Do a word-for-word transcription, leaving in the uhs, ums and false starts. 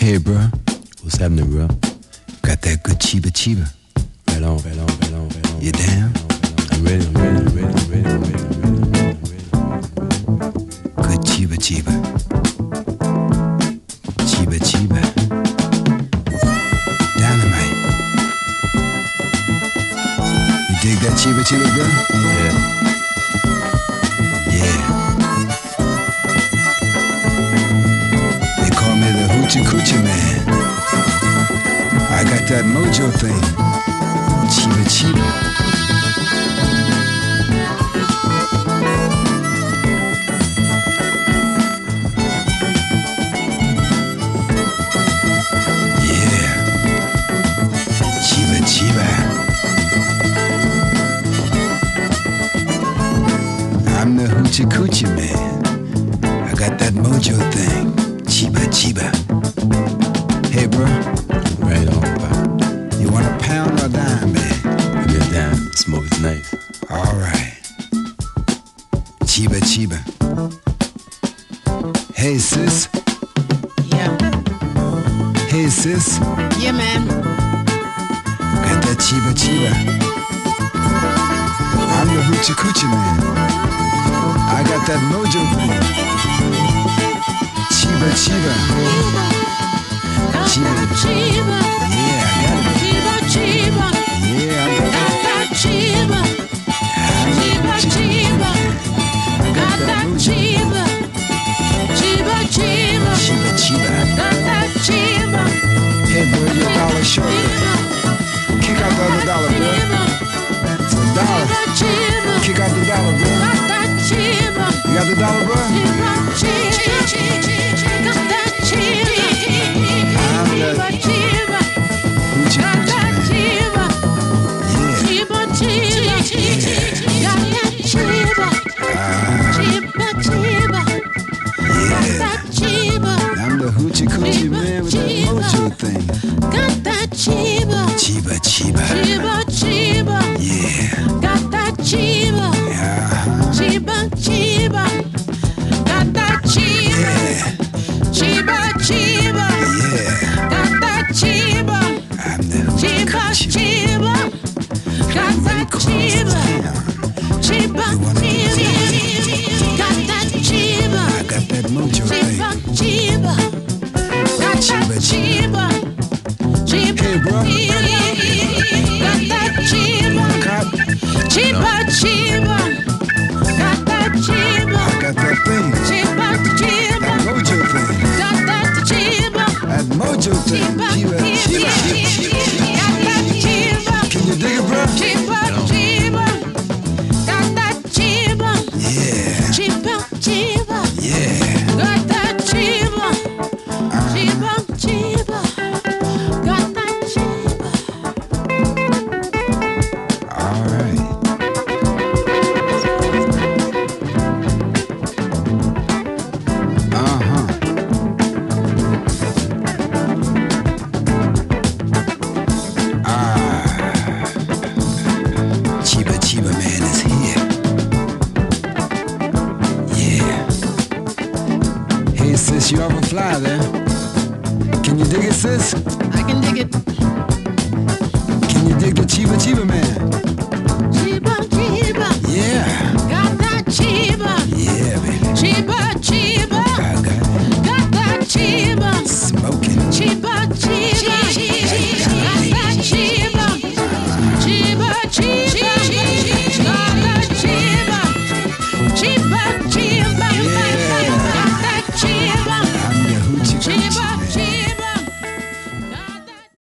Hey, bro. What's happening, bro? Got that good chiba chiba. Right on, right on, right on, right on. You down? I'm ready, I'm ready, I'm ready, I'm ready, I'm ready, I'm ready, I'm ready, I'm ready. Good chiba chiba. Chiba chiba. Dynamite. You dig that chiba chiba, bro? Yeah. Yeah. They call me the Hoochie Coochie Man. I got that mojo thing. Chiba chiba. Yeah. Chiba chiba. I'm the Hoochie Coochie Man. I got that mojo thing. Chiba chiba. Hey, bro. Right on, bro. You want a pound or a dime, man? Give me a dime. Smoke's nice. All right. Chiba chiba. Hey, sis. Yeah. Hey, sis. Yeah, man. Got that chiba chiba. I'm the Hoochie Coochie Man. I got that mojo thing. Chiba chiba. Chiba chiba. Yeah, I got it. Chiba chiba. Yeah, I got Got that chiba. Chiba chiba. Got that chiba. Chiba chiba. Chiba chiba. Got that chiba. Hey, bro, you're a dollar short. Kick out the other dollar, bro. It's a dollar. Chiba. Kick out the dollar, bro. Got that chiba. You got the dollar, bro? Chiba chiba. Got that chiba. I'm Chiba the chiba. Hoochie Got Coochie that Man. chiba. Yeah. Chiba chiba. Got that chiba. Chiba chiba. Got Yeah. that chiba. I'm the Hoochie Coochie Man with that mojo thing. Got that chiba. Chiba chiba. Chiba chiba. Yeah. Got that chiba. Uh-huh. Chiba chiba. Got that chiba. Yeah. Chiba chiba. Yeah. Got that chiba. I'm the Hoochie Chiba Coochie Man. chiba. Got that chiba. Chiba chiba. Got that chiba. I got that mojo thing. Chiba chiba. Got that chiba. Chiba Hey, bro. got that chiba. Cop, Chiba chiba. Got that chiba. I got that thing. Chiba chiba. That mojo thing. Got that chiba. That mojo thing. Chiba Chiba chiba. chiba. Got that chiba. Can you dig it, bro? Chiba chiba. Got that chiba. Yeah. Chiba chiba. Yeah. Got that chiba. Chiba chiba. Got that chiba. All right. Uh-huh. Ah. Chiba Chiba Man is here. Yeah. Hey, sis, you off a fly there? Can you dig it, sis? I can dig it. Can you dig the Chiba Chiba Man? Chiba chiba. Yeah. Got that chiba. Yeah, baby. Chiba chiba.